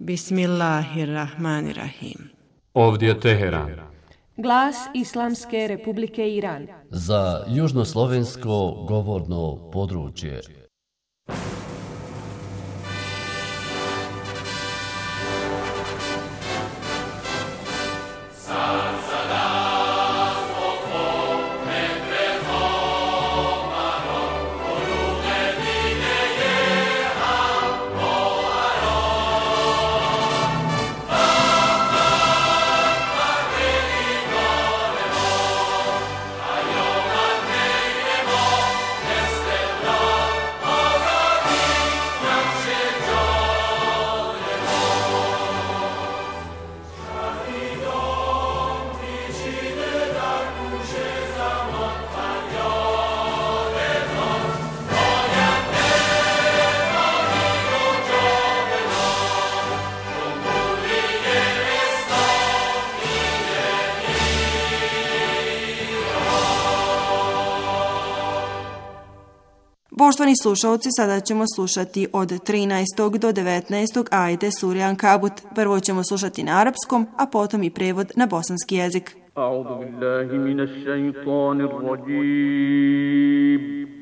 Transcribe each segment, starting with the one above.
Bismillahirrahmanirrahim. Ovdje je Teheran. Glas Islamske Republike Iran. Za južnoslovensko govorno područje. Poštovani slušalci, sada ćemo slušati od 13. do 19. ajete sure Ankabut. Prvo ćemo slušati na arapskom, a potom i prevod na bosanski jezik. A'udhu billahi minash shaitanir rajim.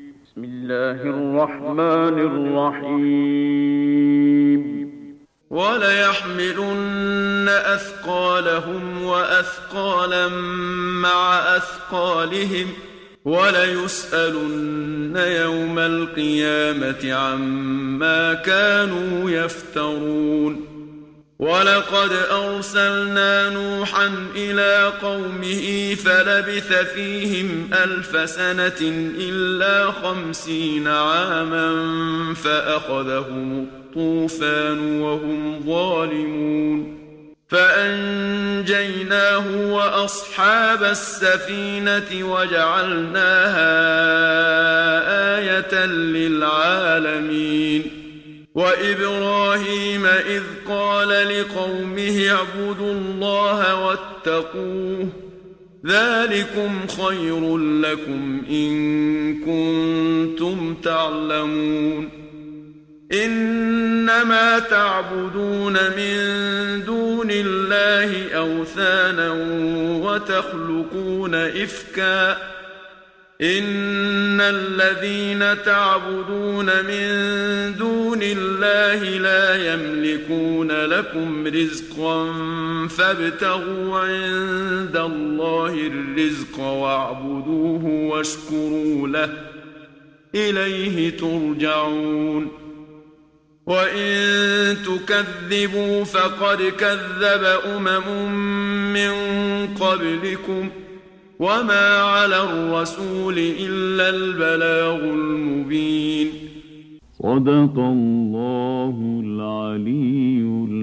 Bismillahirrahmanirrahim. وَلَيَحْمِلُنَّ أَثْقَالَهُمْ وَأَثْقَالًا مَعَ أَثْقَالِهِمْ وَلَيُسْأَلُنَّ يَوْمَ الْقِيَامَةِ عَمَّا كَانُوا يَفْتَرُونَ وَلَقَدْ أَرْسَلْنَا نُوحًا إِلَى قَوْمِهِ فَلَبِثَ فِيهِمْ 1000 سَنَةٍ إِلَّا 50 عَامًا فَأَخَذَهُمُ الطُّوفَانُ وَهُمْ ظَالِمُونَ فأنجيناه وأصحاب السفينة وجعلناها آية للعالمين وإبراهيم إذ قال لقومه اعبدوا الله واتقوه ذلكم خير لكم إن كنتم تعلمون إنما تعبدون من دون الله أوثانا وتخلقون إفكا إن الذين تعبدون من دون الله لا يملكون لكم رزقا فابتغوا عند الله الرزق واعبدوه واشكروا له إليه ترجعون وَإِن تُكَذِّبُوا فَقَدْ كَذَّبَ من قَبْلِكُمْ وَمَا عَلَى الرَّسُولِ إِلَّا الْبَلَاغُ الْمُبِينُ صدق الله العلي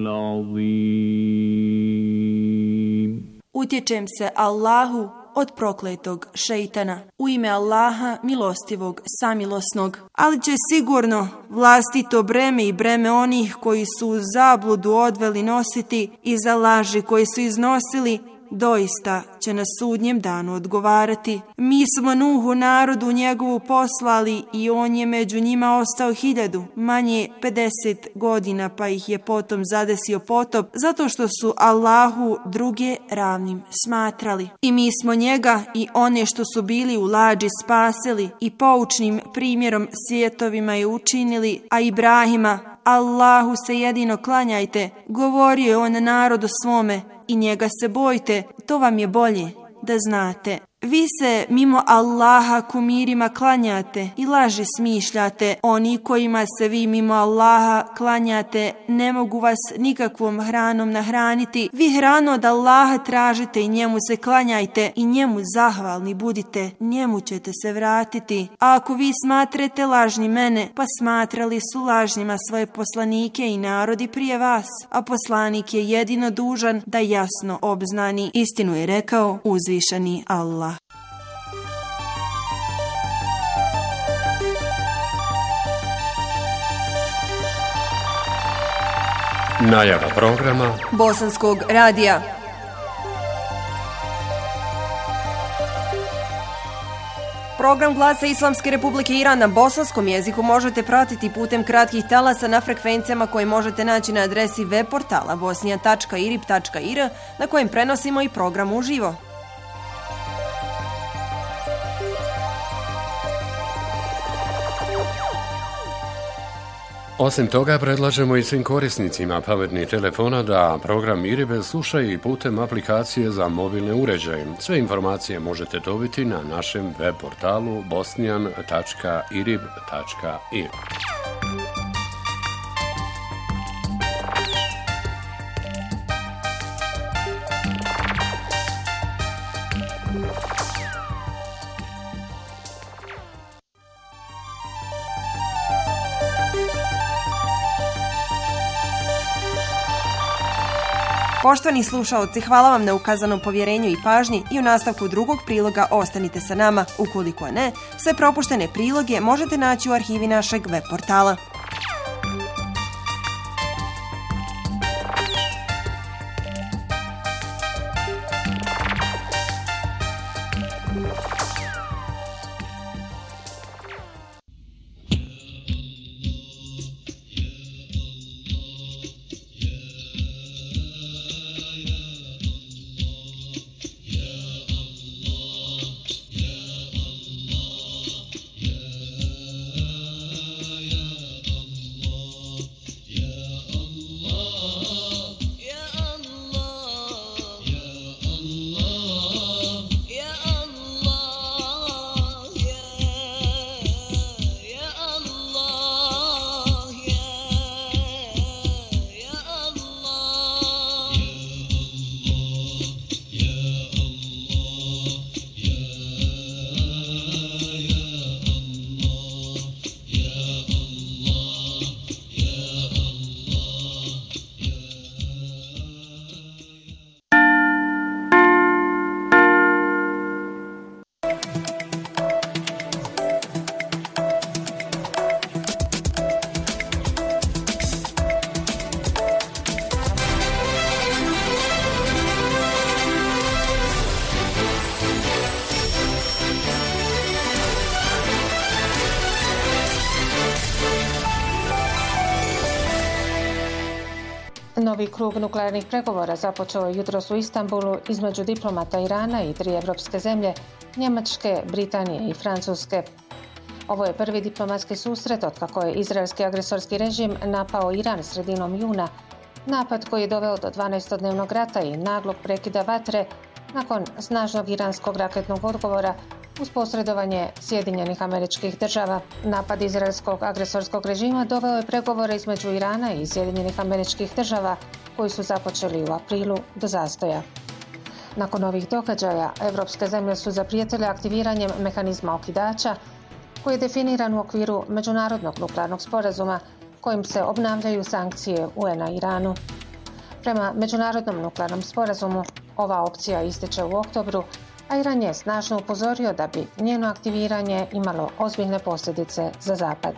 العظيم. Utječem se Allahu od prokletog šejtana. U ime Allaha, milostivog, samilosnog. Ali će sigurno vlastito breme i breme onih koji su u zabludu odveli nositi i za laži koji su iznosili, doista će na sudnjem danu odgovarati. Mi smo Nuhu narodu njegovu poslali i on je među njima ostao 1000, manje 50 godina, pa ih je potom zadesio potop, zato što su Allahu druge ravnim smatrali. I mi smo njega i one što su bili u lađi spasili i poučnim primjerom svjetovima je učinili, a Ibrahima, Allahu se jedino klanjajte, govorio je on narodu svome, i njega se bojte, to vam je bolje da znate. Vi se mimo Allaha kumirima klanjate i laži smišljate. Oni kojima se vi mimo Allaha klanjate ne mogu vas nikakvom hranom nahraniti. Vi hranu od Allaha tražite i njemu se klanjajte i njemu zahvalni budite. Njemu ćete se vratiti. A ako vi smatrate lažni mene, pa smatrali su lažnjima svoje poslanike i narodi prije vas. A poslanik je jedino dužan da jasno obznani. Istinu je rekao uzvišeni Allah. Najava programa Bosanskog radija. Program Glasa Islamske Republike Iran na bosanskom jeziku možete pratiti putem kratkih talasa na frekvencijama koje možete naći na adresi web portala bosnijan.irib.ir na kojem prenosimo i program uživo. Osim toga, predlažemo i svim korisnicima pametnih telefona da program IRIB slušaju i putem aplikacije za mobilne uređaje. Sve informacije možete dobiti na našem web portalu bosnijan.irib.ir. Poštovani slušaoci, hvala vam na ukazanom povjerenju i pažnji i u nastavku drugog priloga ostanite sa nama. Ukoliko ne, sve propuštene priloge možete naći u arhivi našeg web portala. Novi krug nuklearnih pregovora započeo je jutros u Istanbulu između diplomata Irana i 3 evropske zemlje, Njemačke, Britanije i Francuske. Ovo je prvi diplomatski susret otkako je izraelski agresorski režim napao Iran sredinom juna, napad koji je doveo do 12-dnevnog rata i naglog prekida vatre nakon snažnog iranskog raketnog odgovora uz posredovanje Sjedinjenih Američkih Država. Napad izraelskog agresorskog režima doveo je pregovore između Irana i Sjedinjenih Američkih Država koji su započeli u aprilu do zastoja. Nakon ovih događaja, evropske zemlje su zaprijetile aktiviranjem mehanizma okidača koji je definiran u okviru Međunarodnog nuklearnog sporazuma kojim se obnavljaju sankcije UN-a Iranu. Prema Međunarodnom nuklearnom sporazumu, ova opcija ističe u oktobru, a Iran je snažno upozorio da bi njeno aktiviranje imalo ozbiljne posljedice za Zapad.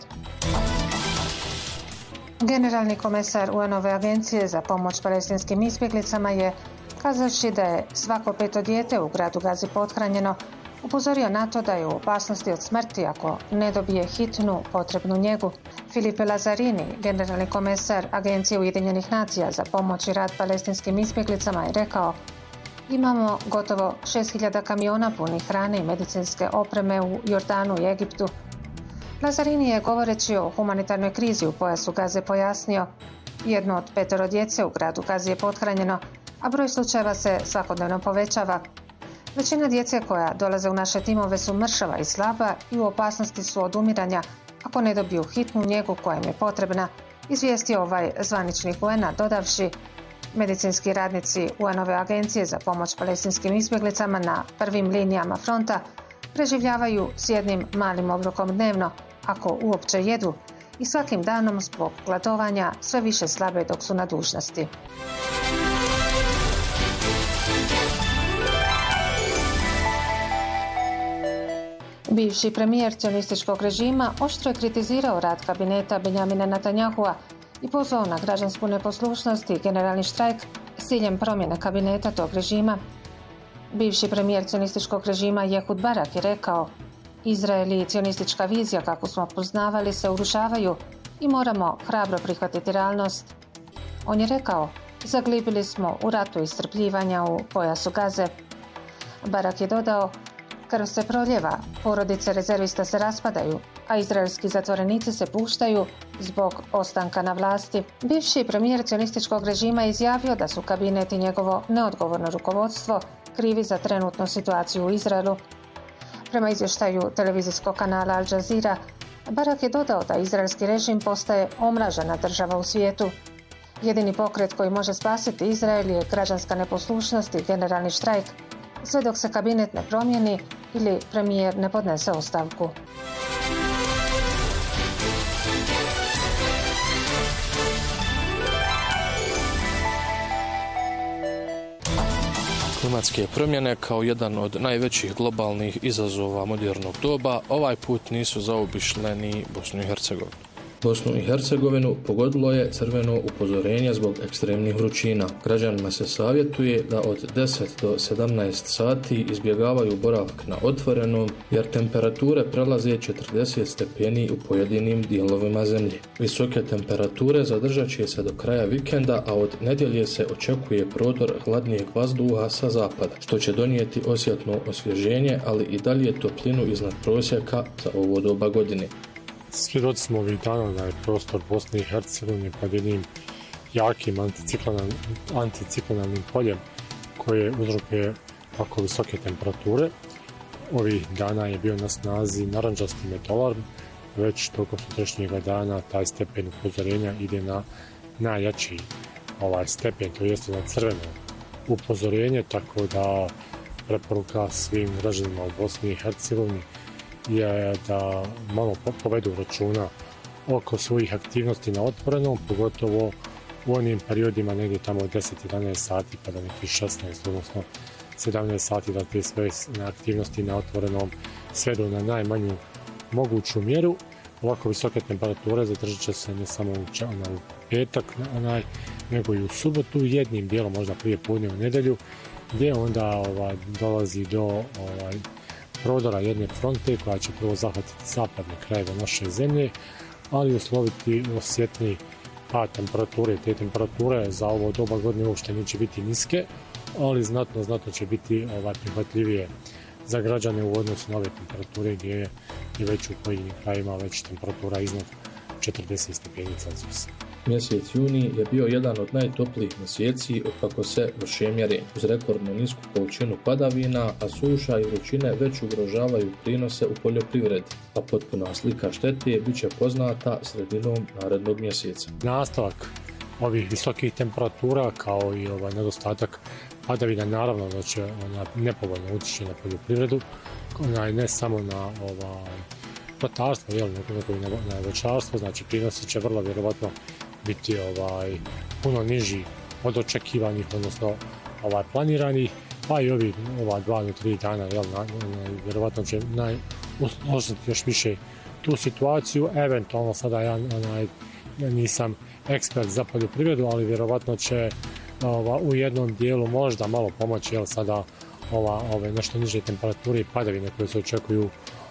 Generalni komesar UN-ove agencije za pomoć palestinskim izbjeglicama je, kazavši da je svako 5. dijete u gradu Gazi pothranjeno, upozorio na to da je u opasnosti od smrti ako ne dobije hitnu potrebnu njegu. Filipe Lazzarini, generalni komesar Agencije Ujedinjenih nacija za pomoć i rad palestinskim izbjeglicama, je rekao: imamo gotovo 6.000 kamiona punih hrane i medicinske opreme u Jordanu i Egiptu. Lazzarini je, govoreći o humanitarnoj krizi u pojasu Gaze, pojasnio: jedno od 5 djece u gradu Gazi je pothranjeno, a broj slučajeva se svakodnevno povećava. Većina djece koja dolaze u naše timove su mršava i slaba i u opasnosti su od umiranja ako ne dobiju hitnu njegu koja im je potrebna, izvijestio ovaj zvaničnik UN-a, dodavši: medicinski radnici UN-ove agencije za pomoć palestinskim izbjeglicama na prvim linijama fronta preživljavaju s jednim malim obrokom dnevno, ako uopće jedu, i svakim danom zbog gladovanja sve više slabe dok su na dužnosti. Bivši premijer cionističkog režima oštro je kritizirao rad kabineta Benjamina Netanyahua i pozvao na građansku neposlušnost i generalni štrajk s ciljem promjene kabineta tog režima. Bivši premijer cionističkog režima Ehud Barak je rekao: Izrael i cionistička vizija kako smo poznavali se urušavaju i moramo hrabro prihvatiti realnost. On je rekao, zaglibili smo u ratu iscrpljivanja u pojasu Gaze. Barak je dodao, krv se proljeva, porodice rezervista se raspadaju, a izraelski zatvorenici se puštaju zbog ostanka na vlasti. Bivši premijer cionističkog režima je izjavio da su kabinet i njegovo neodgovorno rukovodstvo krivi za trenutnu situaciju u Izraelu. Prema izvještaju televizijskog kanala Al Jazeera, Barak je dodao da izraelski režim postaje omražena država u svijetu. Jedini pokret koji može spasiti Izrael je građanska neposlušnost i generalni štrajk, sve dok se kabinet ne promijeni ili premijer ne podnese ostavku. Klimatske promjene kao jedan od najvećih globalnih izazova modernog doba ovaj put nisu zaobišle ni Bosnu i Hercegovinu. Bosnu i Hercegovinu pogodilo je crveno upozorenje zbog ekstremnih vrućina. Građanima se savjetuje da od 10 do 17 sati izbjegavaju boravak na otvorenom jer temperature prelaze 40 stepeni u pojedinim dijelovima zemlje. Visoke temperature zadržat će se do kraja vikenda, a od nedjelje se očekuje prodor hladnijeg vazduha sa zapada, što će donijeti osjetno osvježenje, ali i dalje toplinu iznad prosjeka za ovo doba godine. Svjedoci smo ovih dana da je prostor Bosne i Hercegovine pod jednim jakim anticiklonalnim poljem koje uzrokuje tako visoke temperature. Ovih dana je bio na snazi narandžasti metolarm, već tokom sutrašnjeg dana taj stepen upozorenja ide na najjači stepen, to jeste na crveno upozorenje, tako da preporuka svim građanima u Bosni i Hercegovini je da malo povedu računa oko svojih aktivnosti na otvorenom, pogotovo u onim periodima negdje tamo od 10-11 sati pa do nekih 16, odnosno 17 sati, da te sve aktivnosti na otvorenom svedu na najmanju moguću mjeru. Ovako visoke temperature zadržat će se ne samo u petak, nego i u subotu, jednim dijelom možda prije podne u nedjelju, gdje onda dolazi do prodora jedne fronte koja će prvo zahvatiti zapadne krajeve naše zemlje, ali usloviti osjetni pad temperature. Te temperature za ovo doba godine uopšte neće biti niske, ali znatno će biti prihvatljivije za građane u odnosu na ove temperature gdje je i već u pojedinim krajima već temperatura iznad 40 stepeni Celzijusa. Mjesec juni je bio jedan od najtoplijih mjeseci otkako se vrše mjerenja. Uz rekordno nisku količinu padavina, a suša i vrućine već ugrožavaju prinose u poljoprivredi, a potpuna slika štete bit će poznata sredinom narednog mjeseca. Nastavak ovih visokih temperatura kao i nedostatak padavina naravno da će nepovoljno utjeći na poljoprivredu, ne samo na ratarstvo, nego i na voćarstvo, znači prinosi će vrlo vjerovatno biti puno niži od očekivanih, odnosno planiranih, pa i ova 2 do 3 dana vjerovatno će osjetiti još više tu situaciju. Eventualno sada ja nisam ekspert za poljoprivredu, ali vjerovatno će u jednom dijelu možda malo pomoći sada ove nešto niže temperature i padavine koje se očekuju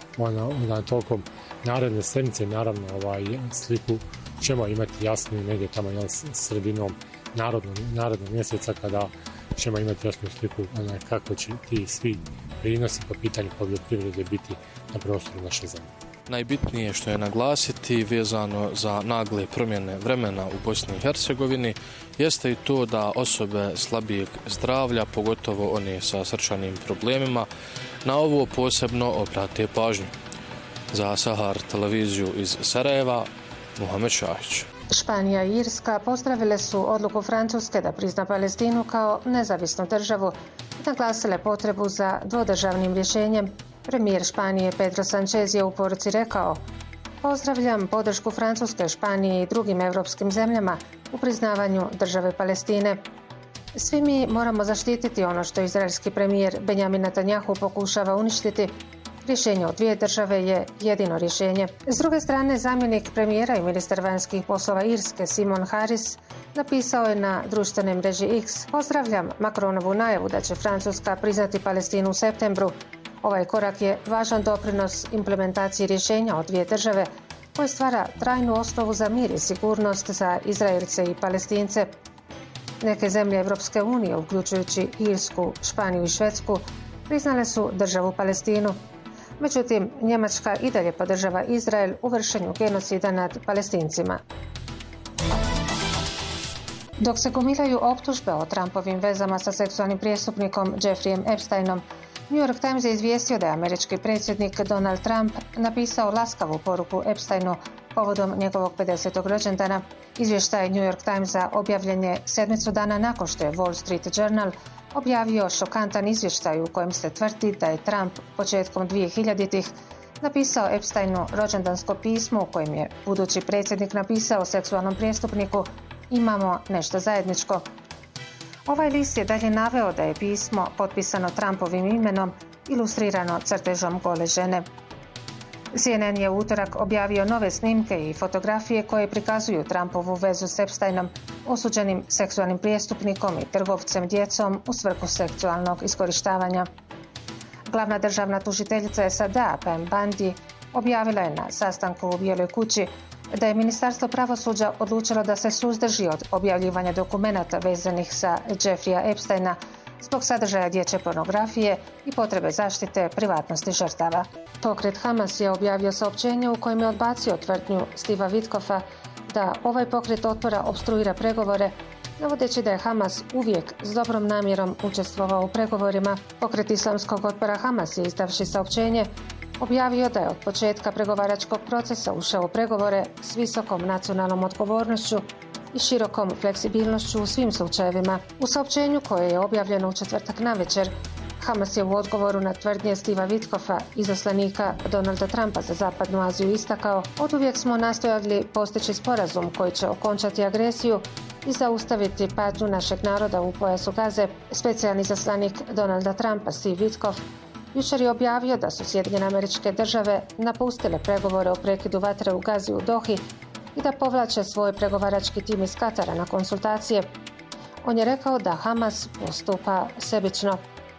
tokom naredne sedmice. Naravno sliku ćemo imati jasniju negdje tamo sredinom narednog mjeseca, kada ćemo imati jasnu sliku kako će ti svi prinosi po pitanju poljoprivrede biti na prostoru naše zemlje. Najbitnije što je naglasiti vezano za nagle promjene vremena u Bosni i Hercegovini jeste i to da osobe slabijeg zdravlja, pogotovo one sa srčanim problemima, na ovo posebno obrate pažnju. Za Sahar televiziju iz Sarajeva, Muhamed Šahić. Španija i Irska pozdravile su odluku Francuske da prizna Palestinu kao nezavisnu državu i naglasile potrebu za dvodržavnim rješenjem. Premijer Španije Pedro Sanchez je u poruci rekao: "Pozdravljam podršku Francuske, Španije i drugim europskim zemljama u priznavanju države Palestine. Svi mi moramo zaštititi ono što izraelski premijer Benjamin Netanjahu pokušava uništiti. Rješenje od dvije države je jedino rješenje." S druge strane, zamjenik premijera i ministar vanjskih poslova Irske Simon Harris napisao je na društvenoj mreži X: "Pozdravljam Macronovu najavu da će Francuska priznati Palestinu u septembru. Ovaj korak je važan doprinos implementaciji rješenja od dvije države koje stvara trajnu osnovu za mir i sigurnost za Izraelce i Palestince. Neke zemlje Evropske unije, uključujući Irsku, Španiju i Švedsku, priznale su državu Palestinu. Međutim, Njemačka i dalje podržava Izrael u vršenju genocida nad Palestincima. Dok se gomilaju optužbe o Trumpovim vezama sa seksualnim prijestupnikom Jeffreyem Epsteinom, New York Times je izvijestio da je američki predsjednik Donald Trump napisao laskavu poruku Epsteinu povodom njegovog 50. rođendana. Izvještaj New York Timesa objavljen je 7 dana nakon što je Wall Street Journal objavio šokantan izvještaj u kojem se tvrdi da je Trump početkom 2000-ih napisao Epsteinu rođendansko pismo u kojem je budući predsjednik napisao seksualnom prijestupniku: "Imamo nešto zajedničko." Ovaj list je dalje naveo da je pismo potpisano Trumpovim imenom, ilustrirano crtežom gole žene. CNN je u utorak objavio nove snimke i fotografije koje prikazuju Trumpovu vezu s Epsteinom, osuđenim seksualnim prijestupnikom i trgovcem djecom u svrhu seksualnog iskorištavanja. Glavna državna tužiteljica SAD-a Pam Bondi objavila je na sastanku u Bijeloj kući da je Ministarstvo pravosuđa odlučilo da se suzdrži od objavljivanja dokumenata vezanih za Jeffreya Epsteina zbog sadržaja dječje pornografije i potrebe zaštite privatnosti žrtava. Pokret Hamas je objavio saopćenje u kojem je odbacio tvrdnju Steva Witkoffa da ovaj pokret otpora opstruira pregovore, navodeći da je Hamas uvijek s dobrom namjerom učestvovao u pregovorima. Pokret islamskog otpora Hamas je, izdavši saopćenje, objavio da je od početka pregovaračkog procesa ušao u pregovore s visokom nacionalnom odgovornošću i širokom fleksibilnošću u svim slučajevima. U saopćenju koje je objavljeno u četvrtak navečer, Hamas je u odgovoru na tvrdnje Steva Witkoffa, izaslanika Donalda Trumpa za Zapadnu Aziju, istakao: "Oduvijek smo nastojali postići sporazum koji će okončati agresiju i zaustaviti patnju našeg naroda u pojasu Gaze." Specijalni izaslanik Donalda Trumpa Steve Witkoff jučer je objavio da su Sjedinjene Američke Države napustile pregovore o prekidu vatre u Gazi u Dohi i da povlače svoj pregovarački tim iz Katara na konsultacije. On je rekao da Hamas postupa sebično.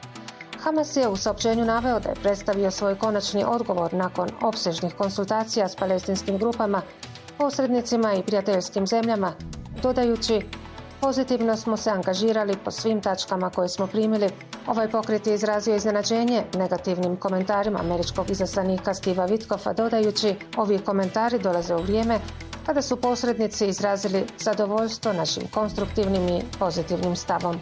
Hamas je u saopćenju naveo da je predstavio svoj konačni odgovor nakon opsežnih konsultacija s palestinskim grupama, posrednicima i prijateljskim zemljama, dodajući: "Pozitivno smo se angažirali po svim tačkama koje smo primili." Ovaj pokret je izrazio iznenađenje negativnim komentarima američkog izaslanika Steva Witkoffa, dodajući: "Ovi komentari dolaze u vrijeme kada su posrednici izrazili zadovoljstvo našim konstruktivnim i pozitivnim stavom."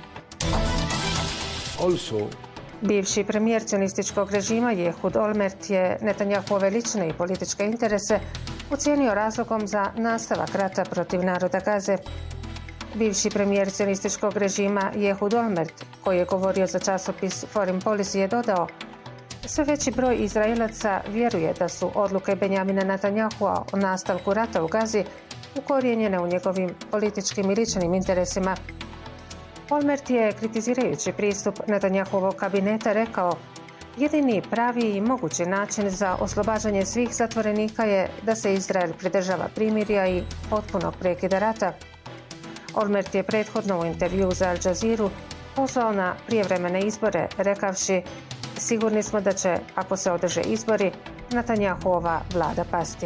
Bivši premijer cionističkog režima Ehud Olmert je Netanjahove lične i političke interese ocijenio razlogom za nastavak rata protiv naroda Gaze. Bivši premijer cionističkog režima Ehud Olmert, koji je govorio za časopis Foreign Policy, je dodao: "Sve veći broj Izraelaca vjeruje da su odluke Benjamina Netanjahua o nastavku rata u Gazi ukorijenjene u njegovim političkim i ličnim interesima." Olmert je, kritizirajući pristup Netanjahuovog kabineta, rekao: "Jedini pravi i mogući način za oslobađanje svih zatvorenika je da se Izrael pridržava primirja i potpunog prekida rata." Olmert je prethodno u intervju za Al Jazeera pozvao na prijevremene izbore, rekavši: "Sigurni smo da će, ako se održe izbori, Netanjahuova vlada pasti."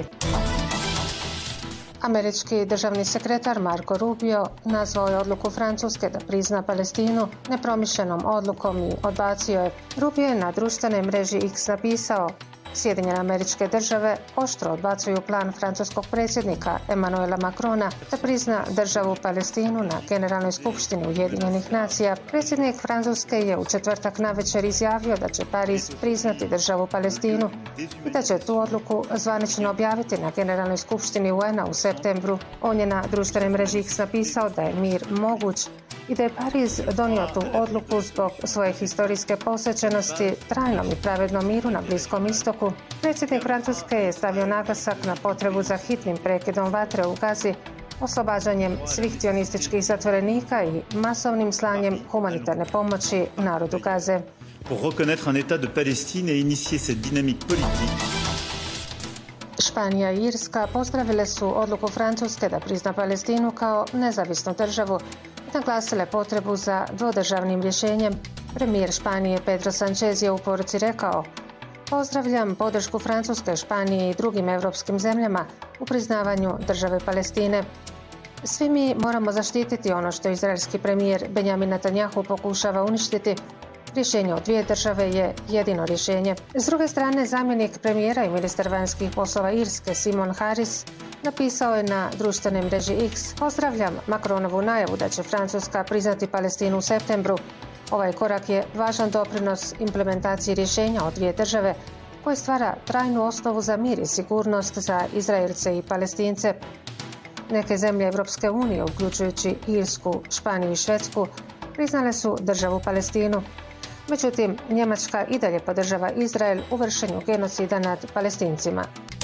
Američki državni sekretar Marco Rubio nazvao je odluku Francuske da prizna Palestinu nepromišljenom odlukom i odbacio je. Rubio je na društvenoj mreži X napisao: "Sjedinjene Američke Države oštro odbacuju plan francuskog predsjednika Emmanuela Macrona da prizna državu Palestinu na Generalnoj skupštini Ujedinjenih nacija." Predsjednik Francuske je u četvrtak navečer izjavio da će Pariz priznati državu Palestinu i da će tu odluku zvanično objaviti na Generalnoj skupštini UN-a u septembru. On je na društvenoj mreži X napisao da je mir moguć i da je Pariz donio tu odluku zbog svoje historijske posvećenosti trajnom i pravednom miru na Bliskom istoku. Predsjednik Francuske je stavio naglasak na potrebu za hitnim prekidom vatre u Gazi, oslobađanjem svih cionističkih zatvorenika i masovnim slanjem humanitarne pomoći narodu Gaze. Pour reconnaître un état de Palestine et initier cette dynamique politique. Španija i Irska pozdravile su odluku Francuske da prizna Palestinu kao nezavisnu državu i naglasile potrebu za dvodržavnim rješenjem. Premijer Španije Pedro Sanchez je u poruci rekao: Pozdravljam podršku Francuske, Španije i drugim evropskim zemljama u priznavanju države Palestine. Svi mi moramo zaštititi ono što izraelski premijer Benjamin Netanjahu pokušava uništiti. Rješenje od dvije države je jedino rješenje. S druge strane, zamjenik premijera i ministar vanjskih poslova Irske Simon Harris napisao je na društvenoj mreži X: pozdravljam Macronovu najavu da će Francuska priznati Palestinu u septembru. Ovaj korak je važan doprinos implementaciji rješenja od dvije države koje stvara trajnu osnovu za mir i sigurnost za Izraelce i Palestince. Neke zemlje Evropske unije, uključujući Irsku, Španiju i Švedsku, priznale su državu Palestinu. Međutim, Njemačka i dalje podržava Izrael u vršenju genocida nad Palestincima.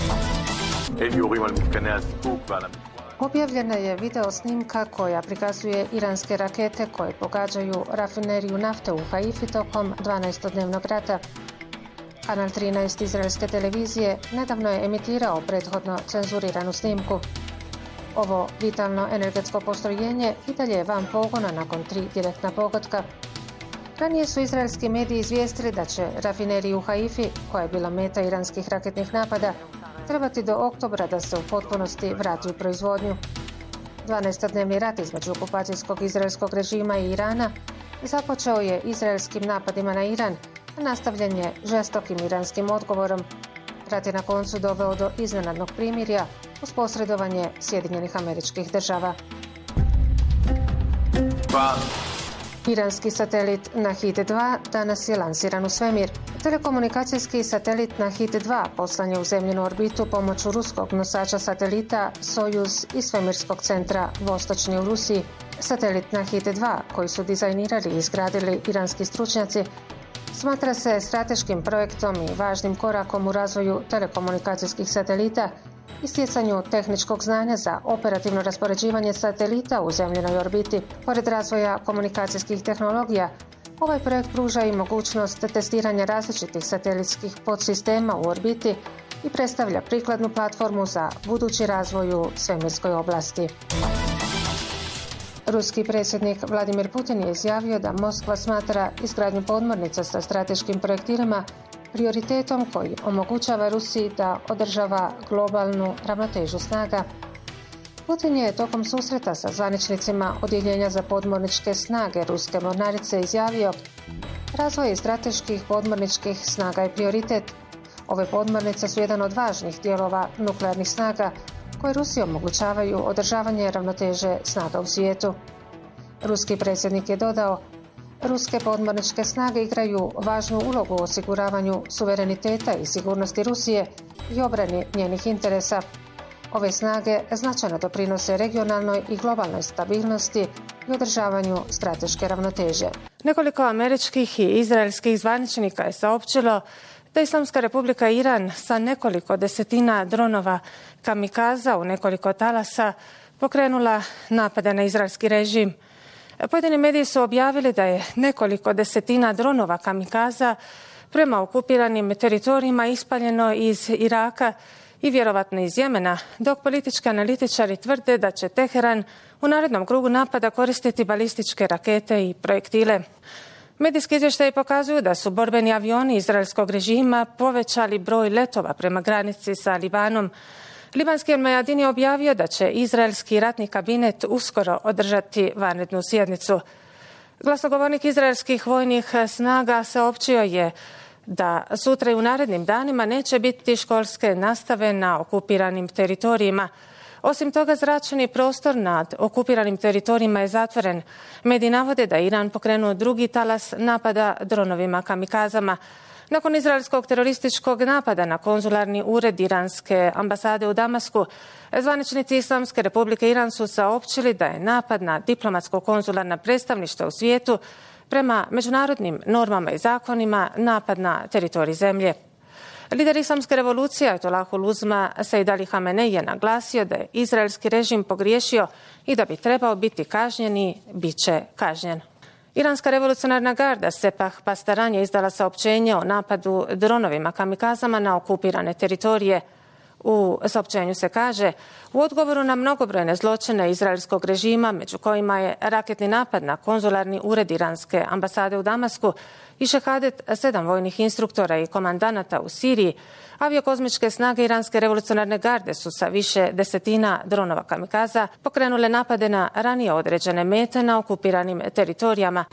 Objavljena je video snimka koja prikazuje iranske rakete koje pogađaju rafineriju nafte u Haifi tokom 12-dnevnog rata. Kanal 13 izraelske televizije nedavno je emitirao prethodno cenzuriranu snimku. Ovo vitalno energetsko postrojenje i dalje je van pogona nakon 3 direktna pogotka. Ranije su izraelski mediji izvijestili da će rafineriju u Haifi, koja je bila meta iranskih raketnih napada, trebati do oktobra da se u potpunosti vrati u proizvodnju. 12-dnevni rat između okupacijskog izraelskog režima i Irana započeo je izraelskim napadima na Iran, a nastavljen je žestokim iranskim odgovorom. Rat je na koncu doveo do iznenadnog primirja uz posredovanje Sjedinjenih Američkih Država. Iranski satelit Nahid-2 danas je lansiran u svemir. Telekomunikacijski satelit Nahid-2 poslan je u zemljinu orbitu pomoću ruskog nosača satelita Sojuz iz svemirskog centra Vostočni u Rusiji. Satelit Nahid-2, koji su dizajnirali i izgradili iranski stručnjaci, smatra se strateškim projektom i važnim korakom u razvoju telekomunikacijskih satelita i stjecanju tehničkog znanja za operativno raspoređivanje satelita u zemljinoj orbiti. Pored razvoja komunikacijskih tehnologija, ovaj projekt pruža i mogućnost testiranja različitih satelitskih podsistema u orbiti i predstavlja prikladnu platformu za budući razvoj u svemirskoj oblasti. Ruski predsjednik Vladimir Putin je izjavio da Moskva smatra izgradnju podmornica sa strateškim projektilima prioritetom koji omogućava Rusiji da održava globalnu ravnotežu snaga. Putin je tokom susreta sa zvaničnicima Odjeljenja za podmorničke snage Ruske mornarice izjavio: razvoj strateških podmorničkih snaga je prioritet. Ove podmornice su jedan od važnih dijelova nuklearnih snaga koje Rusiji omogućavaju održavanje ravnoteže snaga u svijetu. Ruski predsjednik je dodao: ruske podmorničke snage igraju važnu ulogu u osiguravanju suvereniteta i sigurnosti Rusije i obrani njenih interesa. Ove snage značajno doprinose regionalnoj i globalnoj stabilnosti i održavanju strateške ravnoteže. Nekoliko američkih i izraelskih zvaničnika je saopćilo da Islamska Republika Iran sa nekoliko desetina dronova kamikaza u nekoliko talasa pokrenula napade na izraelski režim. Pojedini mediji su objavili da je nekoliko desetina dronova kamikaza prema okupiranim teritorijima ispaljeno iz Iraka i vjerovatno iz Jemena, dok politički analitičari tvrde da će Teheran u narednom krugu napada koristiti balističke rakete i projektile. Medijski izvještaji pokazuju da su borbeni avioni izraelskog režima povećali broj letova prema granici sa Libanom. Libanski Al-Mayadin je objavio da će izraelski ratni kabinet uskoro održati vanrednu sjednicu. Glasnogovornik izraelskih vojnih snaga saopćio je da sutra i u narednim danima neće biti školske nastave na okupiranim teritorijima. Osim toga, zračni prostor nad okupiranim teritorijima je zatvoren. Mediji navode da je Iran pokrenuo drugi talas napada dronovima kamikazama. Nakon izraelskog terorističkog napada na konzularni ured iranske ambasade u Damasku, zvaničnici Islamske Republike Iran su saopćili da je napad na diplomatsko-konzularna predstavništva u svijetu prema međunarodnim normama i zakonima napad na teritorij zemlje. Lider Islamske revolucije Ajatolahul Uzma Sejd Ali Hamenej je naglasio da je izraelski režim pogriješio i da bi trebao biti kažnjen i bit će kažnjen. Iranska revolucionarna garda Sepah Pastaran je izdala saopćenje o napadu dronovima kamikazama na okupirane teritorije. U saopćenju se kaže, u odgovoru na mnogobrojne zločine izraelskog režima, među kojima je raketni napad na konzularni ured iranske ambasade u Damasku i šehadet 7 vojnih instruktora i komandanata u Siriji, aviokozmičke snage iranske revolucionarne garde su sa više desetina dronova kamikaza pokrenule napade na ranije određene mete na okupiranim teritorijama.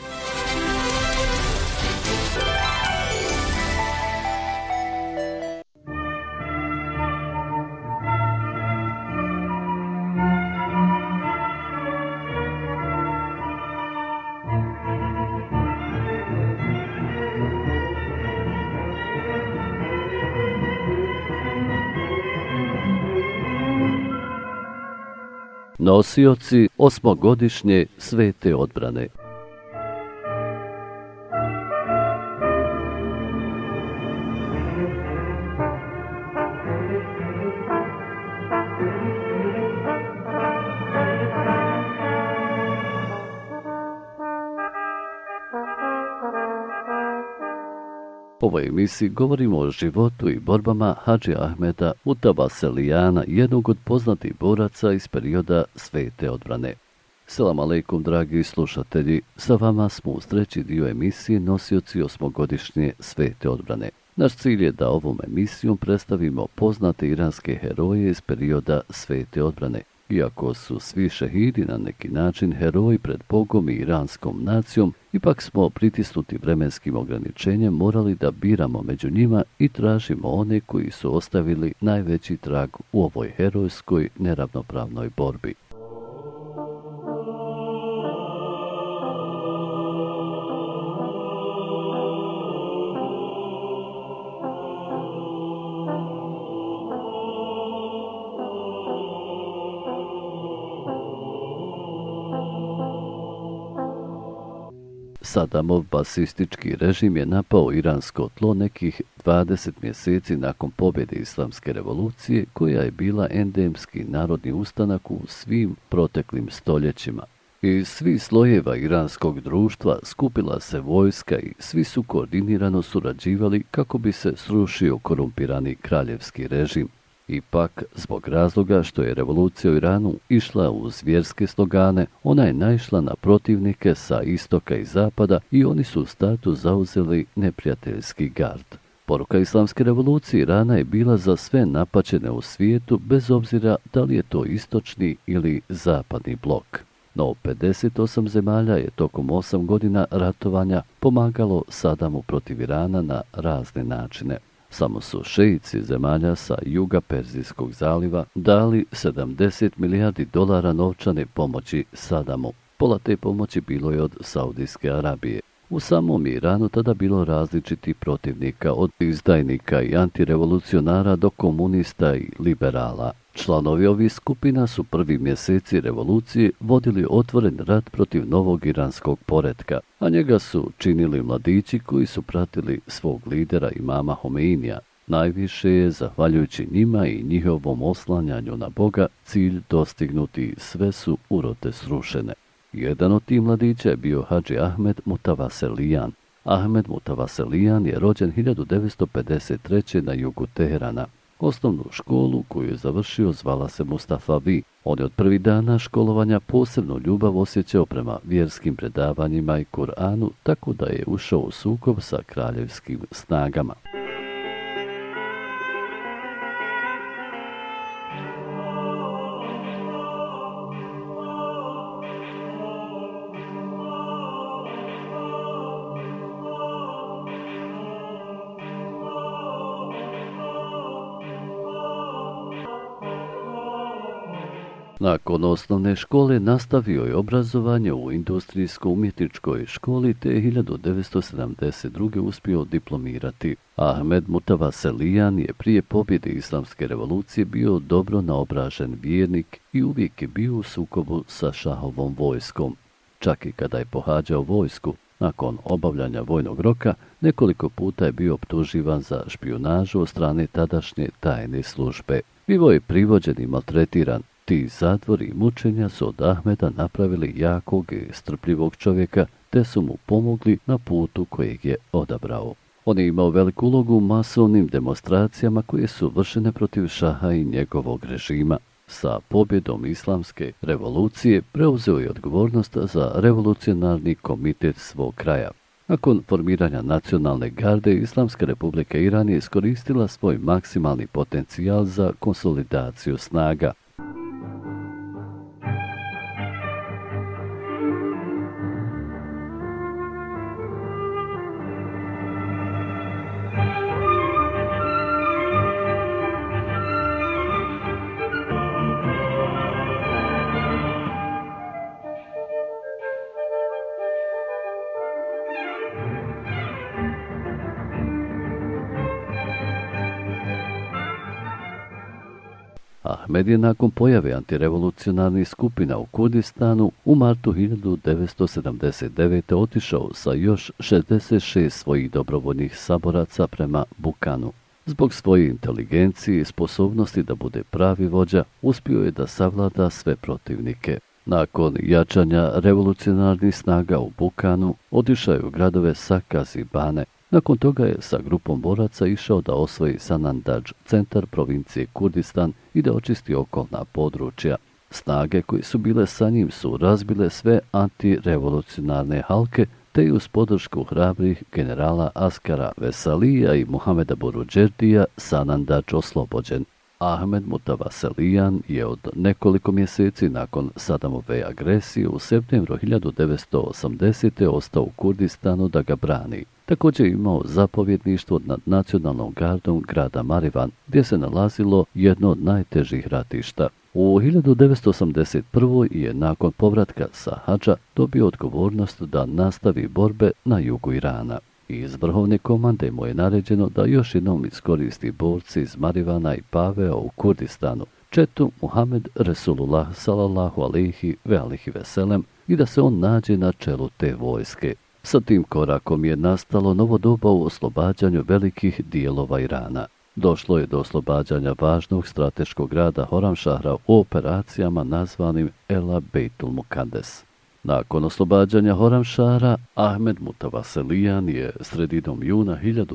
Nosioci osmogodišnje svete odbrane. U ovoj emisiji govorimo o životu i borbama Hadži Ahmeda Mutavasselijana, jednog od poznatih boraca iz perioda svete odbrane. Selam aleikum, dragi slušatelji, sa vama smo uz treći dio emisije Nosioci osmogodišnje svete odbrane. Naš cilj je da ovom emisijom predstavimo poznate iranske heroje iz perioda svete odbrane. Iako su svi šehidi na neki način heroji pred Bogom i iranskom nacijom, ipak smo pritisnuti vremenskim ograničenjem morali da biramo među njima i tražimo one koji su ostavili najveći trag u ovoj herojskoj neravnopravnoj borbi. Sadamov basistički režim je napao iransko tlo nekih 20 mjeseci nakon pobjede Islamske revolucije, koja je bila endemski narodni ustanak u svim proteklim stoljećima. Iz svih slojeva iranskog društva skupila se vojska i svi su koordinirano surađivali kako bi se srušio korumpirani kraljevski režim. Ipak, zbog razloga što je revolucija u Iranu išla uz vjerske slogane, ona je naišla na protivnike sa istoka i zapada i oni su u startu zauzeli neprijateljski gard. Poruka Islamske revolucije Irana je bila za sve napaćene u svijetu, bez obzira da li je to istočni ili zapadni blok. No 58 zemalja je tokom 8 godina ratovanja pomagalo Sadamu protiv Irana na razne načine. Samo su šeici zemalja sa juga Perzijskog zaliva dali $70 milijardi novčane pomoći Sadamu. Pola te pomoći bilo je od Saudijske Arabije. U samom Iranu tada bilo različitih protivnika, od izdajnika i antirevolucionara do komunista i liberala. Članovi ovih skupina su prvi mjeseci revolucije vodili otvoren rat protiv novog iranskog poretka, a njega su činili mladići koji su pratili svog lidera imama Homeinija. Najviše je, zahvaljujući njima i njihovom oslanjanju na Boga, cilj dostignuti, sve su urote srušene. Jedan od tih mladića je bio Hadži Ahmed Mutavasselijan. Ahmed Mutavasselijan je rođen 1953. na jugu Teherana. Osnovnu školu koju je završio zvala se Mustafa Vi. On je od prvih dana školovanja posebnu ljubav osjećao prema vjerskim predavanjima i Kur'anu, tako da je ušao u sukob sa kraljevskim snagama. Nakon osnovne škole nastavio je obrazovanje u industrijsko-umjetničkoj školi te 1972. uspio diplomirati. Ahmed Mutavasselijan je prije pobjede Islamske revolucije bio dobro naobražen vjernik i uvijek je bio u sukobu sa šahovom vojskom. Čak i kada je pohađao vojsku, nakon obavljanja vojnog roka, nekoliko puta je bio optuživan za špijunažu od strane tadašnje tajne službe. Bivo je privođen i maltretiran. Ti zatvori i mučenja su od Ahmeda napravili jakog i strpljivog čovjeka, te su mu pomogli na putu kojeg je odabrao. On je imao veliku ulogu u masovnim demonstracijama koje su vršene protiv šaha i njegovog režima. Sa pobjedom islamske revolucije preuzeo je odgovornost za revolucionarni komitet svog kraja. Nakon formiranja nacionalne garde, Islamska republika Iran je iskoristila svoj maksimalni potencijal za konsolidaciju snaga. Ahmed je nakon pojave antirevolucionarnih skupina u Kurdistanu u martu 1979. otišao sa još 66 svojih dobrovoljnih saboraca prema Bukanu. Zbog svoje inteligencije i sposobnosti da bude pravi vođa, uspio je da savlada sve protivnike. Nakon jačanja revolucionarnih snaga u Bukanu, otišao je u gradove Sakaz i Bane. Nakon toga je sa grupom boraca išao da osvoji Sanandadž, centar provincije Kurdistan, i da očisti okolna područja. Snage koje su bile sa njim su razbile sve antirevolucionarne halke, te i uz podršku hrabrih generala Askara Vesalija i Muhameda Boruđerdija Sanandadž oslobođen. Ahmed Mutavaselijan je od nekoliko mjeseci nakon Sadamove agresije u septembru 1980. ostao u Kurdistanu da ga brani. Također je imao zapovjedništvo nad nacionalnom gardom grada Marivan, gdje se nalazilo jedno od najtežih ratišta. U 1981. je nakon povratka sa hadža dobio odgovornost da nastavi borbe na jugu Irana. Iz vrhovne komande mu je naređeno da još jednom iskoristi borci iz Marivana i Pavea u Kurdistanu, četu Muhammed Resulullah sallallahu alejhi ve alihi veselem, i da se on nađe na čelu te vojske. Sa tim korakom je nastalo novo doba u oslobađanju velikih dijelova Irana. Došlo je do oslobađanja važnog strateškog grada Horamšahra u operacijama nazvanim Ela Bejtul Mukaddes. Nakon oslobađanja Horamšahra, Ahmed Mutavaselijan je sredinom juna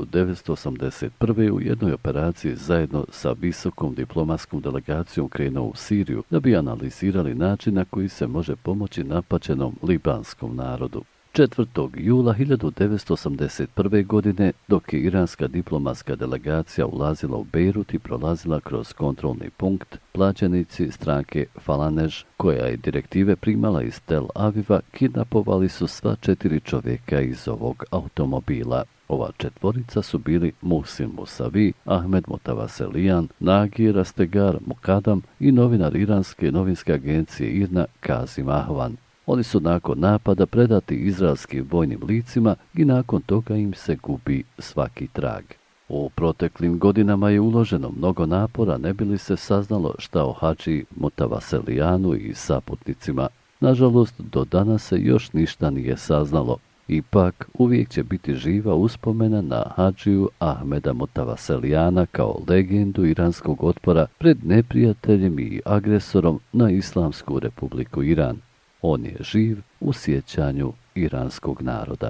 1981. u jednoj operaciji zajedno sa visokom diplomatskom delegacijom krenuo u Siriju da bi analizirali način na koji se može pomoći napaćenom libanskom narodu. 4. jula 1981. godine, dok je iranska diplomatska delegacija ulazila u Bejrut i prolazila kroz kontrolni punkt, plaćenici stranke Falanež, koja je direktive primala iz Tel Aviva, kidnapovali su sva 4 čovjeka iz ovog automobila. Ova četvorica su bili Muhsin Musavi, Ahmed Mutavaselijan, Nagi Rastegar Mukadam i novinar iranske novinske agencije IRNA Kazim Ahvan. Oni su nakon napada predati izraelskim vojnim licima i nakon toga im se gubi svaki trag. U proteklim godinama je uloženo mnogo napora ne bi li se saznalo šta o hadži Mutavaselijanu i saputnicima. Nažalost, do danas se još ništa nije saznalo. Ipak, uvijek će biti živa uspomena na hadžiju Ahmeda Mutavaselijana kao legendu iranskog otpora pred neprijateljem i agresorom na Islamsku republiku Iran. On je živ u sjećanju iranskog naroda.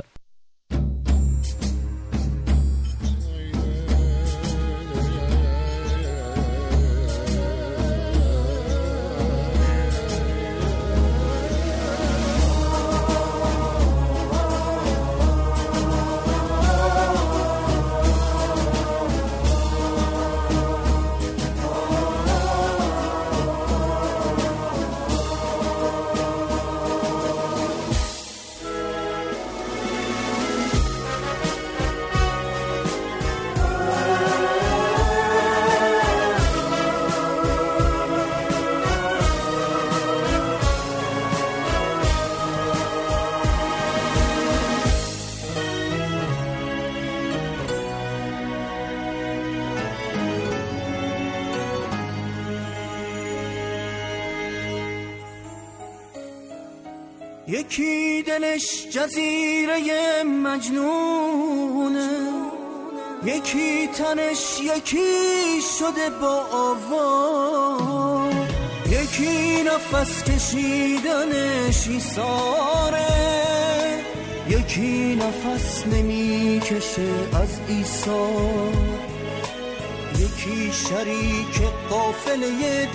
یکی دلش جزیره مجنونه، یکی تنش یکی شده با آوا، یکی نفس کشیدنش ایثاره، یکی نفس نمیکشه از ایثار، یکی شریک قافله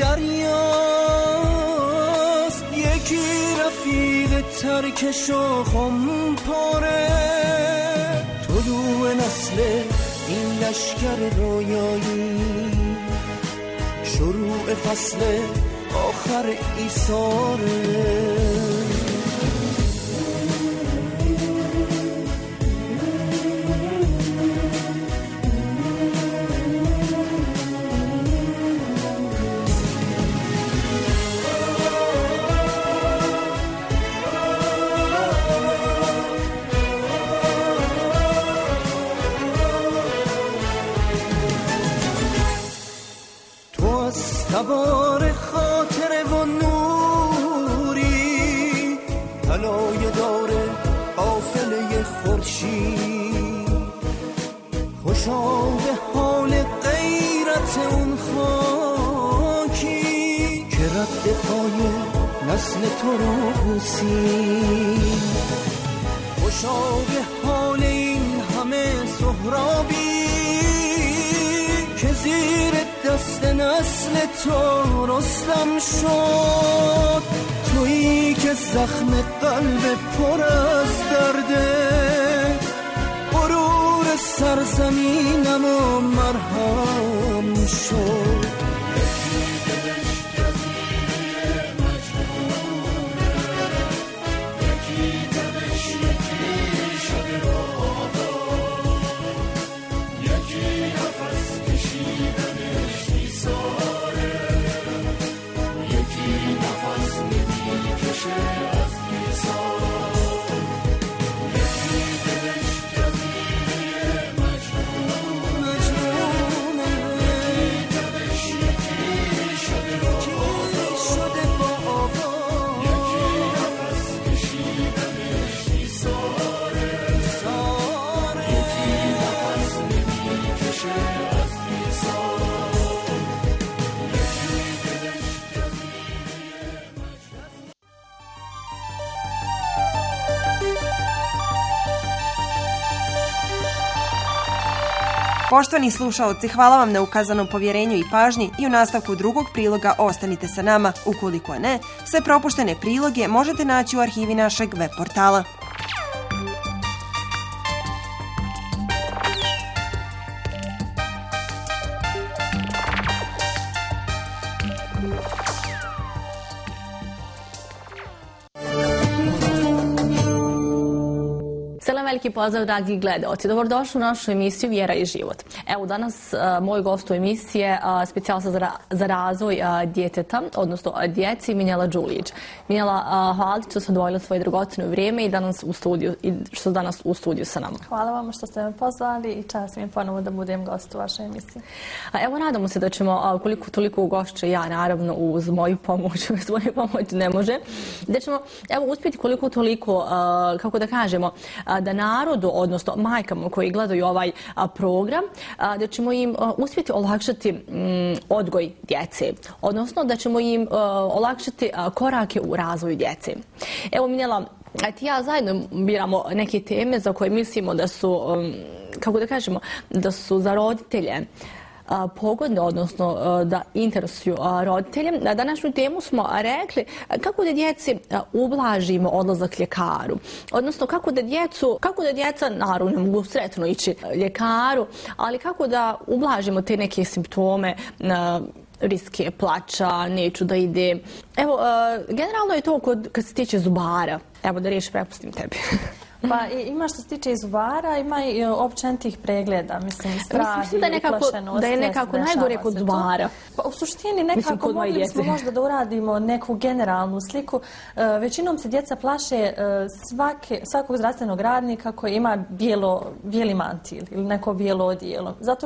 دریاست، یکی رفیق ترکش و خمپاره. طلوع نسل این لشکر رویایی، شروع فصل آخر ایثاره. تبار خاطر و نوری، طلایه دار قافله خورشید. خوشا به حال غیرت اون خاکی که رد پای نسل تو رو بوسید. خوشا به حال این همه سهرابی که زیر دست نسل تو رستم شد. تویی که زخم قلب پر از درده، غرور سرزمینم و مرهم شد. Poštovani slušaoci, hvala vam na ukazanom povjerenju i pažnji i u nastavku drugog priloga ostanite sa nama. Ukoliko ne, sve propuštene priloge možete naći u arhivi našeg web portala. Veliki pozdrav, dragi gledaoci. Dobrodošli u našu emisiju Vjera i život. Evo, danas moj gost u emisiji je specijalista za razvoj djeteta, odnosno djeci, Minjela Đulić. Minjela, hvala što ste odvojili svoje dragocjeno vrijeme i što ste danas u studiju sa nama. Hvala vam što ste me pozvali i čast mi je ponovo da budem gost u vašoj emisiji. Evo, nadamo se da ćemo, koliko toliko ugošće ja, naravno, uz moju pomoć, uz moju pomoć ne može, da ćemo, evo, uspjeti koliko toliko, kako da kažemo, da narodu, odnosno majkama koji gledaju ovaj program, da ćemo im uspjeti olakšati odgoj djece, odnosno da ćemo im olakšati korake u razvoju djece. Evo, Minjela, ti ja zajedno biramo neke teme za koje mislimo da su, kako da kažemo, da su za roditelje pogodne, odnosno da interesuju roditelje. Na današnju temu smo rekli kako da djeci ublažimo odlazak ljekaru. Odnosno kako da djeca, naravno, ne mogu sretno ići ljekaru, ali kako da ublažimo te neke simptome, riske plača, neću da ide. Evo, generalno je to kad se tiče zubara. Evo, da riješi, prepustim tebi. Pa ima što se tiče i zubara, ima i općenitih pregleda, mislim, strah i uplašenost. Da je nekako najgore kod zubara. Pa u suštini nekako mogli smo možda da uradimo neku generalnu sliku. Većinom se djeca plaše svakog zdravstvenog radnika koji ima bijeli mantil ili neko bijelo odijelo. Zato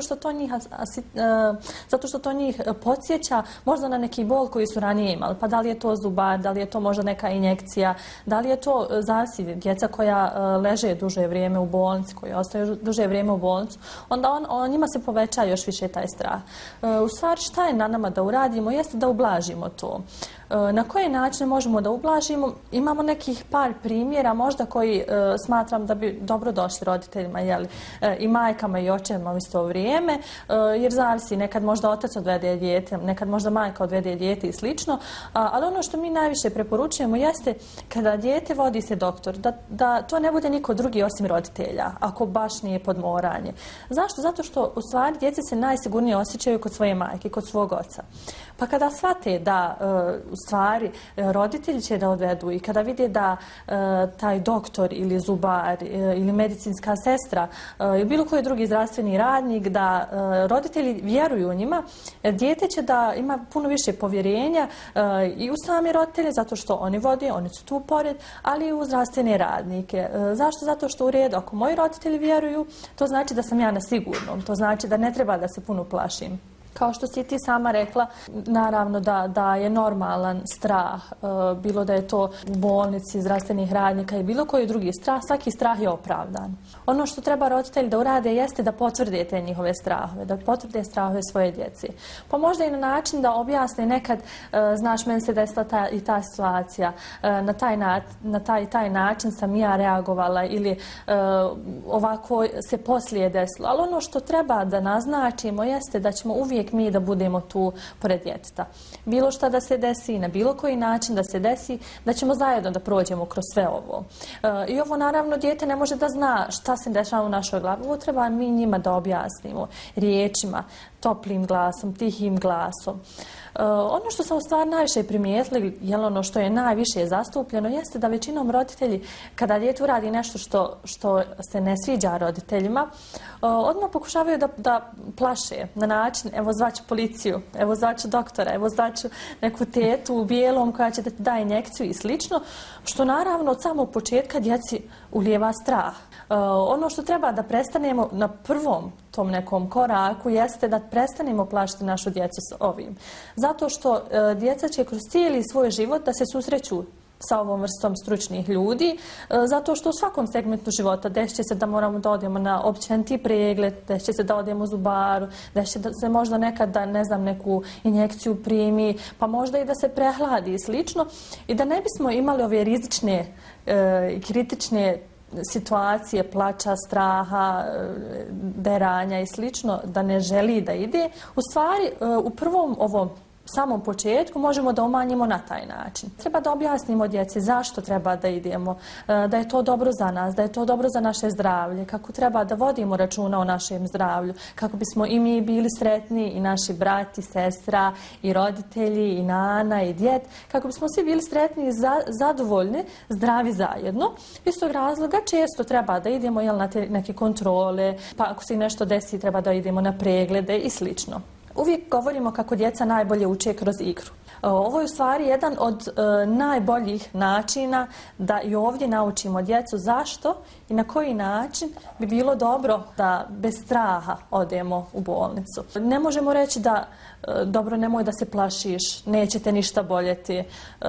što to njih podsjeća možda na neki bol koji su ranije imali. Pa da li je to zubar, da li je to možda neka injekcija, da li je to zavisi djeca koja leže duže vrijeme u bolnici, koji ostaju duže vrijeme u bolnicu, onda njima se poveća još više taj strah. U stvari, šta je na nama da uradimo jeste da ublažimo to. Na koje načine možemo da ublažimo? Imamo nekih par primjera možda koji smatram da bi dobro došli roditeljima, i majkama i očevima u isto vrijeme, jer zavisi, nekad možda otac odvede dijete, nekad možda majka odvede dijete i slično, ali ono što mi najviše preporučujemo jeste kada dijete vodi se doktor, da to ne bude niko drugi osim roditelja, ako baš nije podmoranje. Zašto? Zato što u stvari djeca se najsigurnije osjećaju kod svoje majke, kod svog oca. Pa kada shvate da u stvari roditelji će da odvedu i kada vide da taj doktor ili zubar ili medicinska sestra ili bilo koji drugi zdravstveni radnik, da roditelji vjeruju u njima, dijete će da ima puno više povjerenja i u sami roditelje, zato što oni vode, oni su tu pored, ali i u zdravstvene radnike. Zašto? Zato što u redu, ako moji roditelji vjeruju, to znači da sam ja na sigurnom, to znači da ne treba da se puno plašim. Kao što si ti sama rekla, naravno da je normalan strah, bilo da je to u bolnici, zdravstvenih radnika i bilo koji drugi strah, svaki strah je opravdan. Ono što treba roditelji da urade jeste da potvrde te njihove strahove, da potvrde strahove svoje djece. Pa možda i na način da objasne nekad, znaš, meni se desila i ta situacija, na taj način sam ja reagovala ili ovako se poslije desilo. Ali ono što treba da naznačimo jeste da ćemo uvijek mi da budemo tu pored djeteta. Bilo šta da se desi, na bilo koji način da se desi, da ćemo zajedno da prođemo kroz sve ovo. I ovo naravno dijete ne može da zna šta se dešava u našoj glavi. Ovo treba mi njima da objasnimo riječima, toplim glasom, tihim glasom. Ono što sam u stvari najviše primijetili, ono što je najviše zastupljeno, jeste da većinom roditelji, kada dijete uradi nešto što se ne sviđa roditeljima, odmah pokušavaju da plaše na način, evo zvaću policiju, evo zvaću doktora, evo zvaću neku tetu u bijelom koja će da ti da injekciju i slično, što naravno od samog početka djeci ulijeva strah. Ono što treba da prestanemo na prvom tom nekom koraku jeste da prestanemo plašiti našu djecu s ovim. Zato što djeca će kroz cijeli svoj život da se susreću sa ovom vrstom stručnih ljudi, zato što u svakom segmentu života desit će se da moramo da odemo na općeniti pregled, desit će se da odemo u zubaru, desit će se možda nekad da, ne znam, neku injekciju primi, pa možda i da se prehladi i slično. I da ne bismo imali ove rizične i kritične situacije, plača, straha, deranja i slično, da ne želi da ide, u stvari u prvom ovom samom početku možemo da umanjimo na taj način. Treba da objasnimo djeci zašto treba da idemo, da je to dobro za nas, da je to dobro za naše zdravlje, kako treba da vodimo računa o našem zdravlju, kako bismo i mi bili sretni, i naši brat i sestra, i roditelji, i nana, i djed, kako bismo svi bili sretni i zadovoljni, zdravi zajedno. Iz tog razloga često treba da idemo na te neke kontrole, pa ako se nešto desi treba da idemo na preglede i slično. Uvijek govorimo kako djeca najbolje uče kroz igru. Ovo je u stvari jedan od najboljih načina da i ovdje naučimo djecu zašto i na koji način bi bilo dobro da bez straha odemo u bolnicu. Ne možemo reći da dobro, nemoj da se plašiš, neće te ništa boljeti.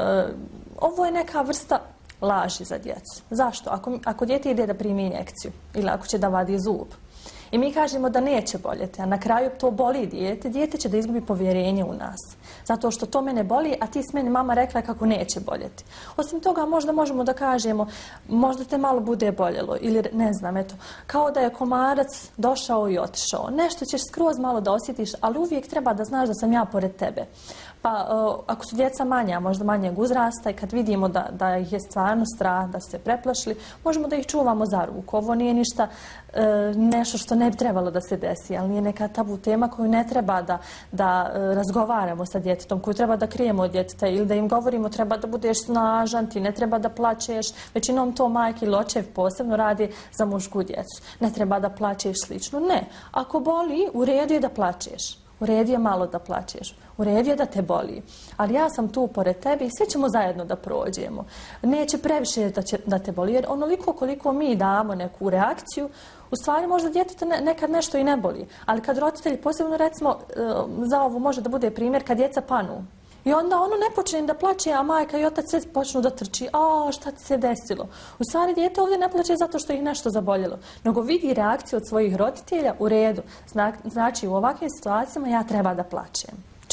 Ovo je neka vrsta laži za djecu. Zašto? Ako dijete ide da primi injekciju ili ako će da vadi zub, i mi kažemo da neće boljeti, a na kraju to boli dijete će da izgubi povjerenje u nas. Zato što to mene boli, a ti s meni mama rekla kako neće boljeti. Osim toga, možda možemo da kažemo, možda te malo bude boljelo, ili ne znam, eto, kao da je komarac došao i otišao. Nešto ćeš skroz malo da osjetiš, ali uvijek treba da znaš da sam ja pored tebe. Pa ako su djeca manja, možda manjeg uzrasta i kad vidimo da ih je stvarno strah, da su se preplašili, možemo da ih čuvamo za ruku. Ovo nije ništa nešto što ne bi trebalo da se desi, ali nije neka tabu tema koju ne treba da razgovaramo sa djetetom, koju treba da krijemo od djeteta ili da im govorimo treba da budeš snažan, ti ne treba da plačeš. Većinom to majke ili očev posebno radi za mušku djecu. Ne treba da plačeš slično. Ne. Ako boli, u redu je da plačeš. U redu je malo da plačeš. U redu je da te boli. Ali ja sam tu pored tebe i sve ćemo zajedno da prođemo. Neće previše da te boli, jer onoliko koliko mi damo neku reakciju, u stvari možda djeteta nekad nešto i ne boli. Ali kad roditelji, posebno recimo za ovo može da bude primjer, kad djeca panu. I onda ono ne počne da plače, a majka i otac sve počnu da trči. A, šta ti se desilo? U stvari dijete ovdje ne plače zato što ih nešto zaboljelo, nego vidi reakciju od svojih roditelja u redu. Znači u ovakvim situacijama ja treba da plačem.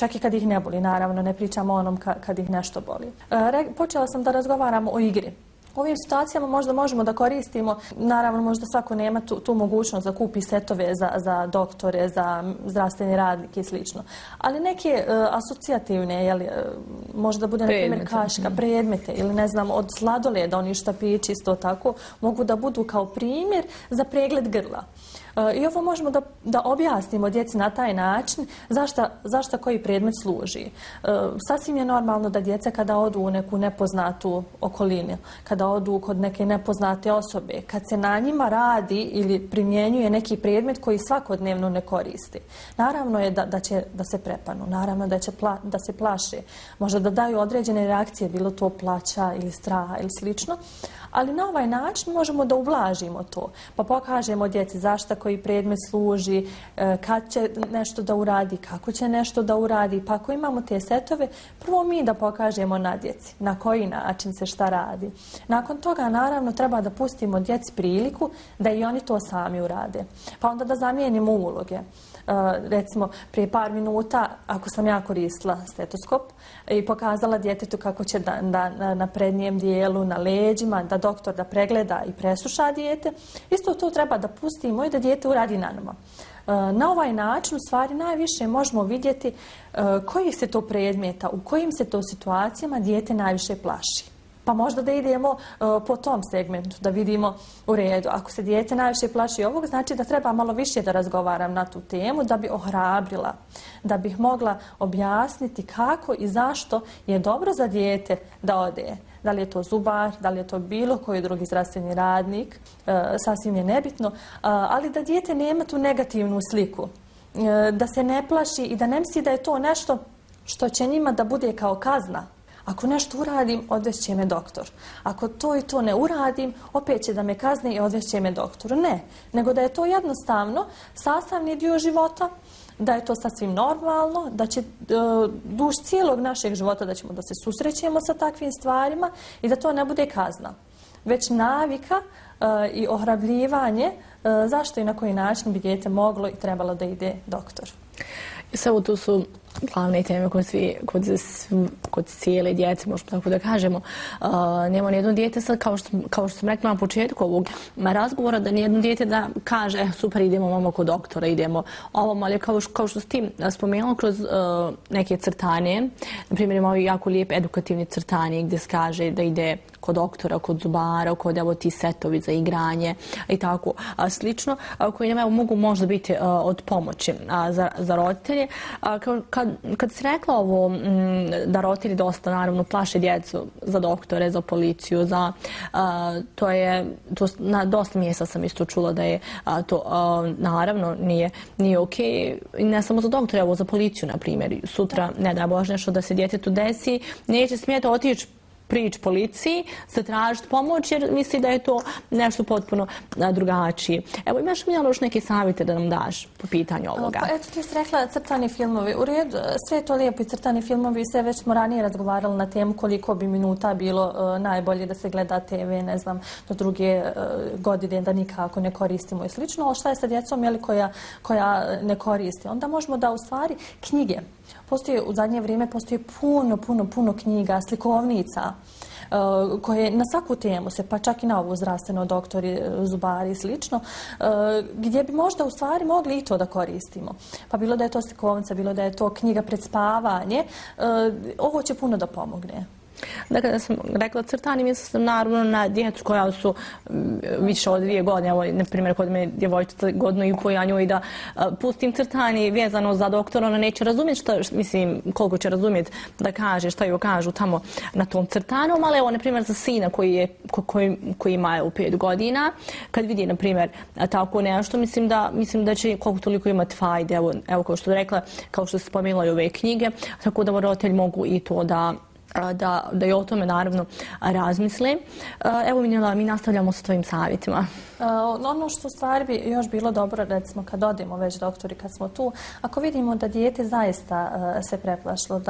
čak i kad ih ne boli, naravno, ne pričamo o onom kad ih nešto boli. Počela sam da razgovaram o igri. U ovim situacijama možda možemo da koristimo, naravno možda svako nema tu mogućnost da kupi setove za doktore, za zdravstveni radnike i slično. Ali neke asocijativne, možda bude na primjer kaška, predmete ili ne znam od sladoleda, oni štapići isto tako, mogu da budu kao primjer za pregled grla. I ovo možemo da objasnimo djeci na taj način zašto koji predmet služi. Sasvim je normalno da djeca kada odu u neku nepoznatu okolinu, kada odu kod neke nepoznate osobe, kad se na njima radi ili primjenjuje neki predmet koji svakodnevno ne koristi. Naravno je da će da se prepanu, naravno da će da se plaše, možda da daju određene reakcije, bilo to plaća ili straha ili slično. Ali na ovaj način možemo da ublažimo to, pa pokažemo djeci zašto koji predmet služi, kad će nešto da uradi, kako će nešto da uradi, pa ako imamo te setove, prvo mi da pokažemo na djeci na koji način se šta radi. Nakon toga naravno treba da pustimo djeci priliku da i oni to sami urade, pa onda da zamijenimo uloge. Recimo, prije par minuta, ako sam ja koristila stetoskop i pokazala djetetu kako će na prednjem dijelu, na leđima, da doktor da pregleda i presluša dijete, isto to treba da pustimo i da dijete uradi na nama. Na ovaj način, u stvari, najviše možemo vidjeti kojih se to predmeta, u kojim se to situacijama dijete najviše plaši. Pa možda da idemo po tom segmentu, da vidimo u redu. Ako se dijete najviše plaši ovog, znači da treba malo više da razgovaram na tu temu, da bi ohrabrila, da bih mogla objasniti kako i zašto je dobro za dijete da ode. Da li je to zubar, da li je to bilo koji drugi zdravstveni radnik, sasvim je nebitno, ali da dijete nema tu negativnu sliku, da se ne plaši i da ne misli da je to nešto što će njima da bude kao kazna. Ako nešto uradim, odvešće me doktor. Ako to i to ne uradim, opet će da me kazne i odvešće me doktor. Ne, nego da je to jednostavno sastavni dio života, da je to sasvim normalno, da će duž cijelog našeg života da ćemo da se susrećemo sa takvim stvarima i da to ne bude kazna, već navika i ohrabljivanje zašto i na koji način bi dijete moglo i trebalo da ide doktor. Samo tu su glavne teme kod cijele djece, možemo tako da kažemo. Nema nijedno dijete sad, kao što sam rekla na početku ovog razgovora, da nijedno dijete da kaže super, idemo mamo kod doktora, idemo ovom, ali kao što s tim spomenula kroz neke crtane, na primjer imamo jako lijep edukativni crtanje gdje se kaže da ide kod doktora, kod zubara, kod evo ti setovi za igranje i tako slično, koji nam mogu možda biti od pomoći za roditelje. Kad si rekla ovo da roditelji dosta naravno plaše djecu za doktore, za policiju, na dosta mjesta sam isto čula da je to naravno nije okej. Ne samo za doktore, evo za policiju na primjer. Sutra, ne da Bože, nešto da se djetetu desi, neće smjeti otići prići policiji, zatražiti pomoć jer misli da je to nešto potpuno drugačije. Evo, imaš li još neke savjete da nam daš po pitanju ovoga? Pa eto, ti si rekla crtani filmovi. U redu, sve je to lijepo i crtani filmovi, sve već smo ranije razgovarali na temu koliko bi minuta bilo najbolje da se gleda TV, ne znam, do druge godine da nikako ne koristimo i slično, ali šta je sa djecom koja ne koristi? Onda možemo da u stvari knjige. U zadnje vrijeme postoji puno knjiga, slikovnica koje na svaku temu se, pa čak i na ovu zdravstveno, doktori, zubari i slično, gdje bi možda u stvari mogli i to da koristimo. Pa bilo da je to slikovnica, bilo da je to knjiga pred spavanje, ovo će puno da pomogne. Dakle, da sam rekla crtani, mislim sam naravno na djecu koja su više od 2 godine. Evo, na primjer, kod me djevojčica 1,5 godina, ja njoj da pustim crtani vezano za doktora, ona neće razumjeti koliko će razumjeti da kaže, šta joj kažu tamo na tom crtanom, ali evo, na primjer, za sina koji ima 5 godina, kad vidi, na primjer, tako nešto, mislim da će koliko toliko imati fajde. Evo, kao što je rekla, kao što se spomenula i ove knjige, tako da roditelji mogu i to da i o tome naravno razmisle. Evo, Minela, mi nastavljamo sa tvojim savjetima. Ono što u stvari bi još bilo dobro, recimo kad odemo već doktori, kad smo tu, ako vidimo da dijete zaista se preplašilo,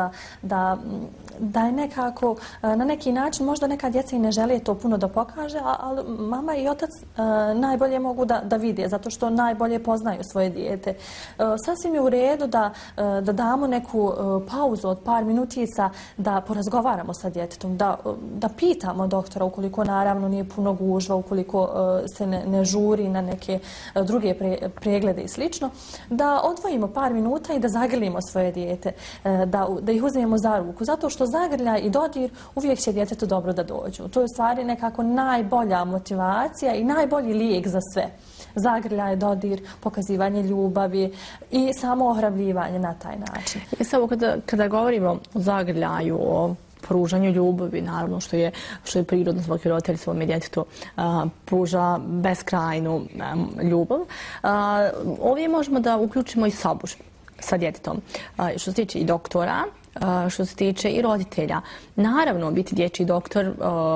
da je nekako na neki način, možda neka djeca i ne žele to puno da pokaže, ali mama i otac najbolje mogu da vide, zato što najbolje poznaju svoje dijete. Sasvim je u redu da damo neku pauzu od par minutica, da porazgovaramo sa djetetom, da pitamo doktora, ukoliko naravno nije puno gužva, ukoliko se ne žuri na neke druge preglede i slično, da odvojimo par minuta i da zagrlimo svoje dijete, da ih uzmemo za ruku, zato što zagrljaj i dodir uvijek će djetetu dobro da dođu. To je u stvari nekako najbolja motivacija i najbolji lijek za sve. Zagrljaj, dodir, pokazivanje ljubavi i samo ohrabljivanje na taj način. I samo kada govorimo o zagrljaju, o pružanju ljubavi, naravno što je prirodno, svaki roditelj svome djetetu pruža beskrajnu ljubav. Ovdje možemo da uključimo i sabur sa djetetom. Što se tiče i doktora, što se tiče i roditelja. Naravno, biti dječji doktor,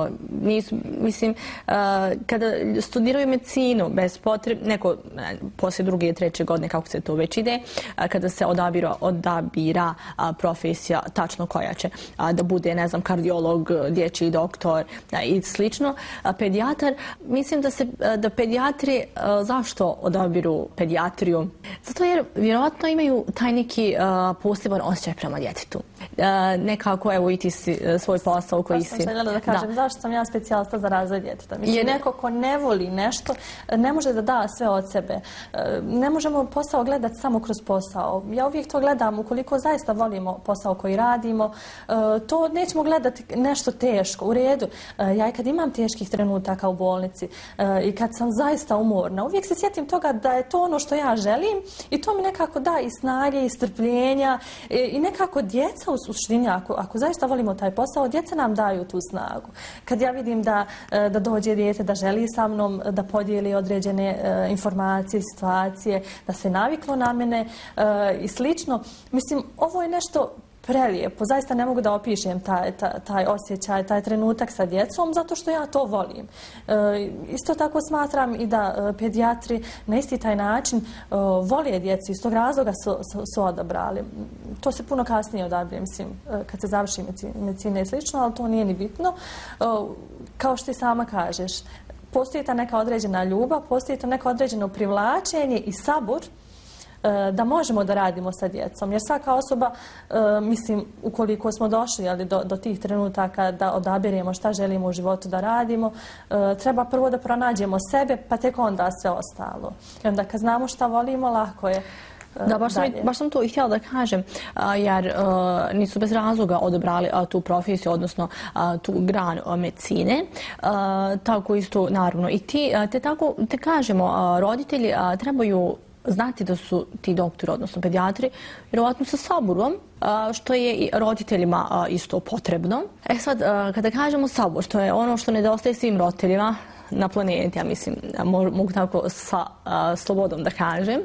mislim, kada studiraju medicinu, bez potrebe, neko poslije 2. i 3. godine, kako se to već ide, kada se odabira profesija tačno koja će da bude, ne znam, kardiolog, dječji doktor i slično, pedijatar, mislim da pedijatri, zašto odabiru pedijatriju? Zato jer vjerojatno imaju taj neki poseban osjećaj prema djetetu. Nekako, evo, i ti svoj posao koji si... Baš sam željela da kažem, zašto sam ja specijalista za razvoj djeteta. Mislim, neko ko ne voli nešto, ne može da da sve od sebe. Ne možemo posao gledati samo kroz posao. Ja uvijek to gledam, ukoliko zaista volimo posao koji radimo, to nećemo gledati nešto teško. U redu, ja i kad imam teških trenutaka u bolnici i kad sam zaista umorna, uvijek se sjetim toga da je to ono što ja želim i to mi nekako da i snage i strpljenja i nekako djeca u suštini, ako zaista volimo taj posao, djeca nam daju tu snagu. Kad ja vidim da dođe dijete, da želi sa mnom da podijeli određene informacije, situacije, da se naviklo na mene i slično, mislim, ovo je nešto prelijepo. Zaista ne mogu da opišem taj osjećaj, taj trenutak sa djecom, zato što ja to volim. Isto tako smatram i da pedijatri na isti taj način vole djecu, iz tog razloga su odabrali. To se puno kasnije odabire, mislim, kad se završi medicina i slično, ali to nije ni bitno. Kao što i sama kažeš, postoji ta neka određena ljubav, postoji to neko određeno privlačenje i sabur da možemo da radimo sa djecom. Jer svaka osoba, mislim, ukoliko smo došli do tih trenutaka da odabiremo šta želimo u životu da radimo, treba prvo da pronađemo sebe, pa tek onda sve ostalo. I onda kad znamo šta volimo, lako je. Da, baš sam to i htjela da kažem, jer nisu bez razloga odabrali tu profesiju, odnosno tu granu medicine. Tako isto, naravno, i te kažemo, roditelji trebaju znati da su ti doktori, odnosno pedijatri, vjerovatno sa saburom, što je i roditeljima isto potrebno. Sad, kada kažemo sabor, to je ono što nedostaje svim roditeljima na planeti, ja mislim, mogu tako sa slobodom da kažem.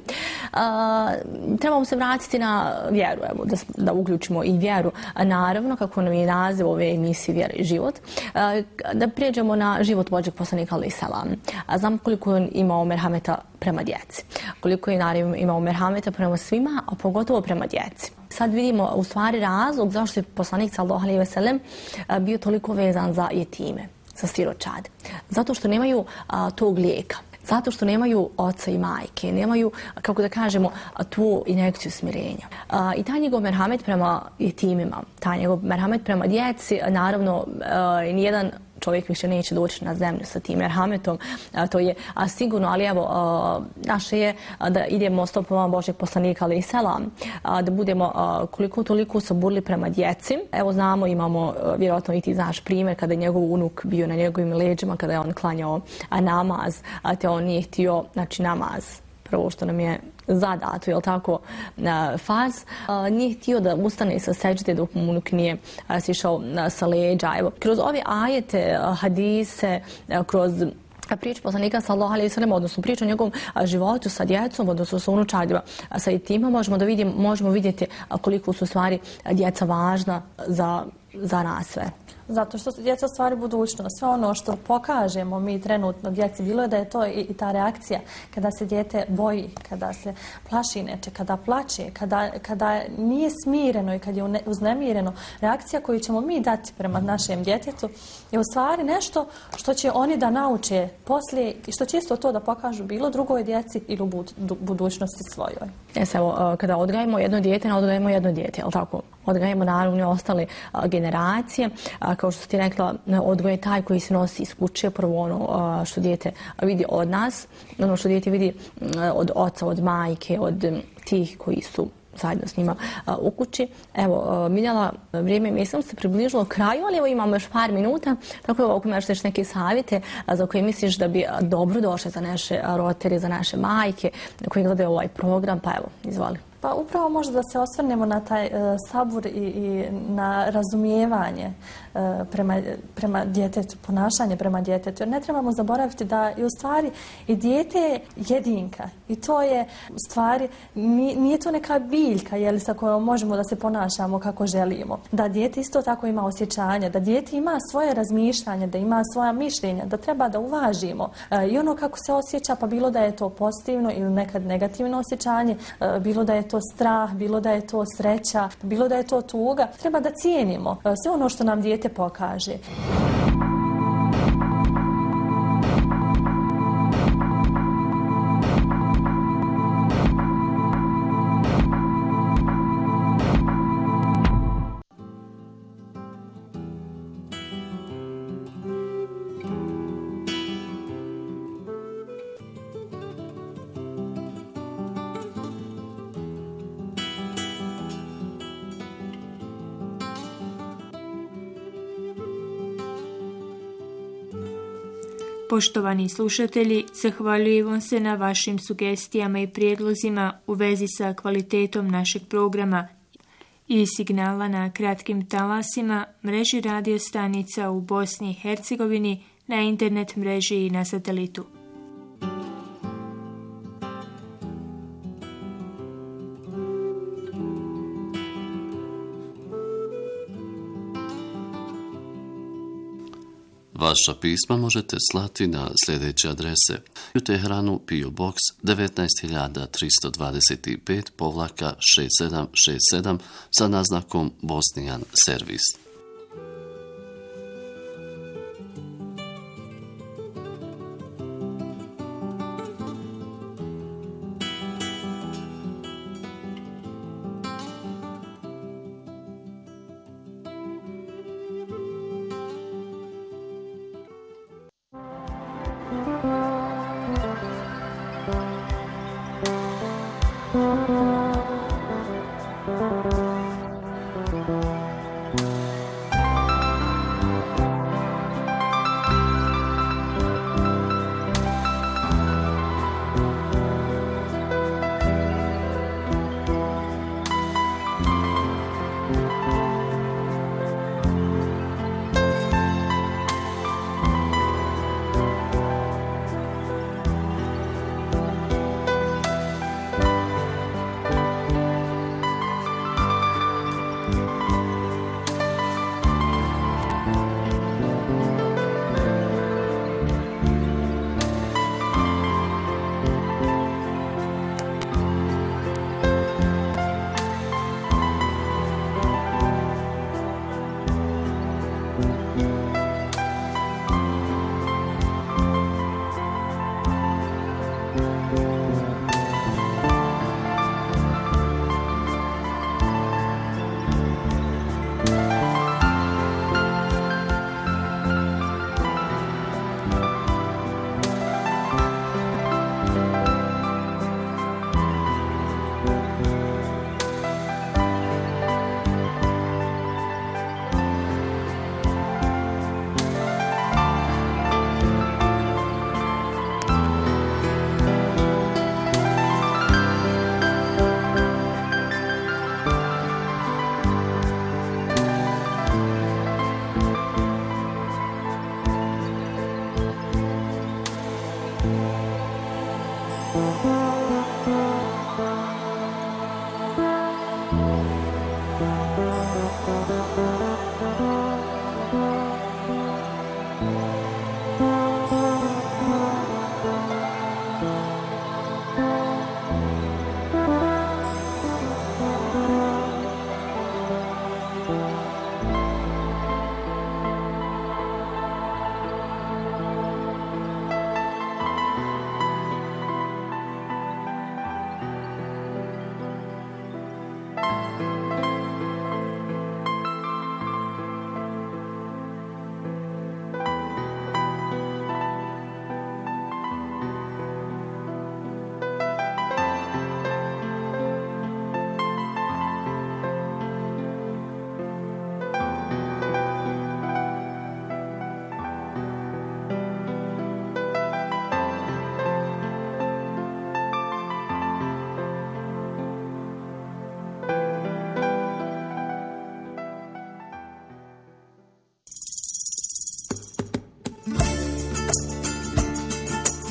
Trebamo se vratiti na vjeru, evo, da uključimo i vjeru. Naravno, kako nam je naziv ove emisije Vjera i život, da prijeđemo na život Božjeg poslanika alejhi selam. Znam koliko je imao merhameta prema djeci, koliko je naravno imao merhameta prema svima, a pogotovo prema djeci. Sad vidimo u stvari razlog zašto je poslanik sallallahu alejhi ve sellem bio toliko vezan za jetime, za siročad. Zato što nemaju tog lijeka. Zato što nemaju oca i majke, nemaju, kako da kažemo, tu injekciju smirenja. I taj njegov merhamet prema jetimima, taj njegov merhamet prema djeci, naravno, nijedan čovjek više neće doći na zemlju sa tim merhametom, to je sigurno, ali evo, naše je da idemo stopama Božjeg poslanika alejhi selam, da budemo koliko toliko saburli prema djeci. Evo znamo, imamo, vjerojatno i ti znaš primjer, kada je njegov unuk bio na njegovim leđima, kada je on klanjao namaz, te on nije htio, znači namaz, prvo što nam je zadato, jel tako, farz, nije htio da ustane sa sećde dok mu unuk nije sišao sa leđa. Evo, kroz ove ajete, hadise, kroz priču poslanika sallallahu alejhi ve sellem, odnosno priču o njegovom životu sa djecom, odnosno sa unučadima, sa jetima, možemo vidjeti koliko su stvari djeca važna za nas sve. Zato što su djeca stvari budućnost. Sve ono što pokažemo mi trenutno djeci, bilo je da je to i ta reakcija kada se dijete boji, kada se plaši neče, kada plače, kada nije smireno i kad je uznemireno, reakcija koju ćemo mi dati prema našem djetetu je u stvari nešto što će oni da nauče poslije i što će isto to da pokažu bilo drugoj djeci ili u budućnosti svojoj. Evo, kada odgajamo jedno dijete, ne odgajamo jedno dijete, jel tako? Odgajamo naravno i ostale generacije. Kao što ti rekla, odgoj je taj koji se nosi iz kuće, prvo ono što dijete vidi od nas, ono što dijete vidi od oca, od majke, od tih koji su zajedno s njima u kući. Evo, Miljana, vrijeme mislim se približilo kraju, ali evo imamo još par minuta, tako evo, ako imaš još neke savjete za koje misliš da bi dobro došle za naše roditelje, za naše majke koji gledaju ovaj program, pa evo, izvoli. Pa upravo možda da se osvrnemo na taj sabur i na razumijevanje prema djetetu, ponašanje prema djetetu. Jer ne trebamo zaboraviti da je u stvari i dijete je jedinka. I to je u stvari, nije to neka biljka sa kojom možemo da se ponašamo kako želimo. Da dijete isto tako ima osjećanje, da dijete ima svoje razmišljanje, da ima svoja mišljenja, da treba da uvažimo. I ono kako se osjeća, pa bilo da je to pozitivno ili nekad negativno osjećanje, bilo da je to strah, bilo da je to sreća, bilo da je to tuga. Treba da cijenimo sve ono što nam dijete pokaže. Poštovani slušatelji, zahvaljujem vam se na vašim sugestijama i prijedlozima u vezi sa kvalitetom našeg programa i signala na kratkim talasima, mreži radio stanica u Bosni i Hercegovini, na internet mreži i na satelitu. Vaša pisma možete slati na sljedeće adrese: u Teheranu PO Box 19325-6767 sa naznakom Bosnijan servis. Thank you.